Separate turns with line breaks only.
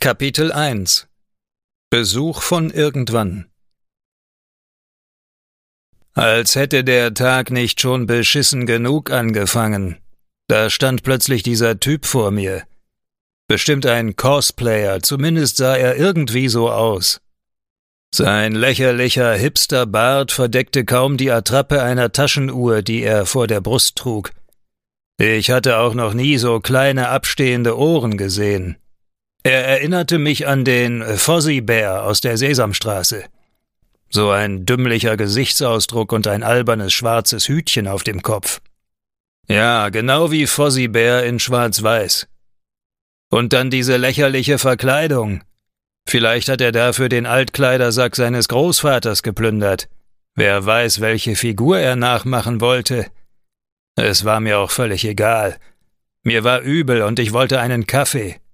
Kapitel 1 Besuch von irgendwann. Als hätte der Tag nicht schon beschissen genug angefangen. Da stand plötzlich dieser Typ vor mir. Bestimmt ein Cosplayer, zumindest sah er irgendwie so aus. Sein lächerlicher Hipsterbart verdeckte kaum die Attrappe einer Taschenuhr, die er vor der Brust trug. Ich hatte auch noch nie so kleine abstehende Ohren gesehen. Er erinnerte mich an den Fozzie-Bär aus der Sesamstraße. So ein dümmlicher Gesichtsausdruck und ein albernes schwarzes Hütchen auf dem Kopf. Ja, genau wie Fozzie-Bär in Schwarz-Weiß. Und dann diese lächerliche Verkleidung. Vielleicht hat er dafür den Altkleidersack seines Großvaters geplündert. Wer weiß, welche Figur er nachmachen wollte. Es war mir auch völlig egal. Mir war übel und ich wollte einen Kaffee.